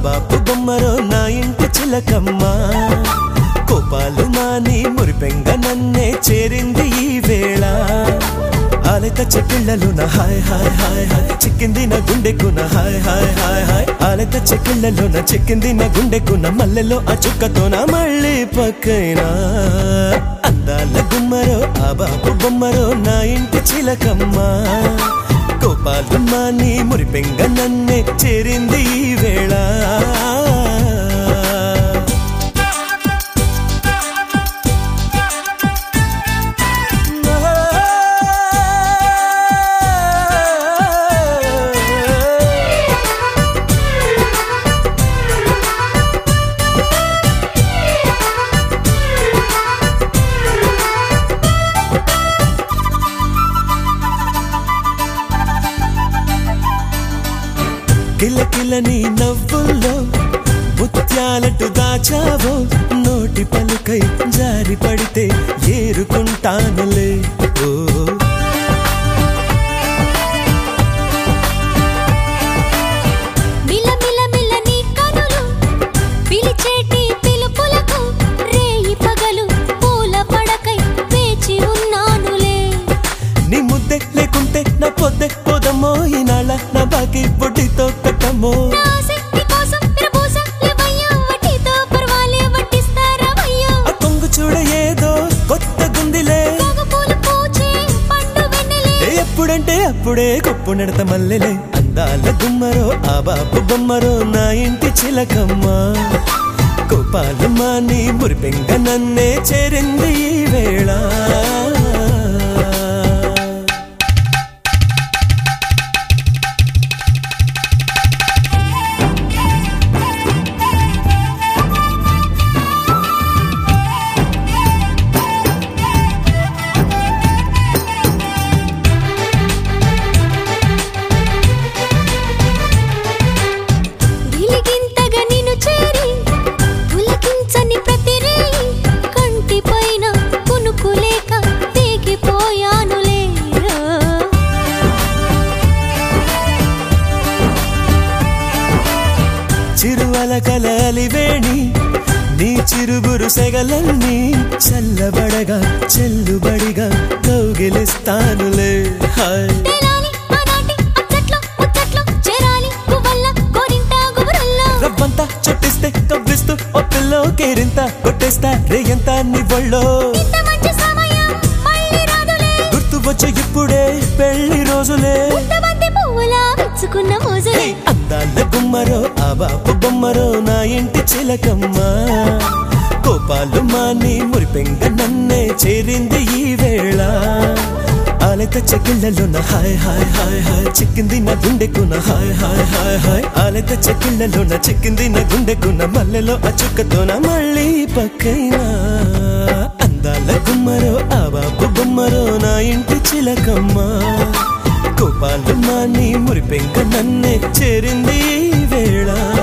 బాపు బొమ్మరో నా ఇంటి చిలకమ్మ కోపాలు మాని మురిపెంగ నన్నే చేరింది ఈ వేళ ఆలత చెక్కిళ్ళలోన హాయ్ హాయ్ హాయ్ హాయ్ చిక్కింది నా గుండెకున హాయ్ హాయ్ హాయ్ హాయ్ ఆలత చెక్కిళ్ళలోన చిక్కింది నా గుండెకున మల్లెలో ఆ చుక్కతోన మళ్ళీ పక్కైనా అందాల గుమ్మరో ఆ బాపు బొమ్మరో నా ఇంటి చిలకమ్మ కోపాలు మాని మురిపెంగ నన్నే చేరింది ఈ వేళ కిలకిలని నవ్వుల్లో ముత్యాలటు దాచావో నోటి పలుకై జారి పడితే ఏరుకుంటానులే ఓ మిలమిలమిలని కనులు పిలిచేటి పిలుపులకు రేయి పగలు పూల పడకై వేచి ఉన్నానులే నీ ముద్దే లేకుంటే నా పొద్దే పోదమ్మో ఈనాళ్ళ నా బాకి బొడ్డితో కట్టమ్మో నా శక్తి కోసం ప్రబోస లేవయ్యో వట్టితో పర్వాలే వట్టిస్తారవయ్యో ఆ కొంగు చూడ ఏదో కొత్త గుందిలే పూలు పూచే పండు వెన్నెలే ఎప్పుడంటే అప్పుడే కొప్పు నడత మల్లెలే అందాల గుమ్మరో ఆ బాపు బొమ్మరో నా ఇంటి చిలకమ్మ కోపాలు మాని మురిపెంగ నన్నే చేరింది ఈ వేళ చిరువలకలలివేణి నీ చిరుబురు సెగలన్నీ చల్లబడగా చెల్లుబడిగా కౌగిలిస్తానులే హాయ్ రవ్వంతా చుట్టిస్తే కవ్విస్తూ ఓ పిల్లో కేరింత కొట్టేస్తా రేయంత నీ ఒళ్ళో గుర్తు వచ్చే ఇప్పుడే పెళ్లి రోజులే అందాల గుమ్మరో ఆ బాపు బొమ్మరో నా ఇంటి చిలకమ్మ కోపాలు మాని మురిపెంగ నన్నే చేరింది ఈ వేళ ఆలత చెక్కిళ్ళలోన హాయ్ హాయ్ హాయ్ హాయ్ చిక్కింది నా గుండెకున హాయ్ హాయ్ హాయ్ హాయ్ ఆలత చెక్కిళ్ళలోన చిక్కింది నా గుండెకున మల్లెలో ఆ చుక్కతోన మళ్ళీ పక్కైనా అందాల గుమ్మరో ఆ బాపు బొమ్మరో నా ఇంటి చిలకమ్మ కోపాలు మాని మురిపెంక నన్నే చేరింది వేళ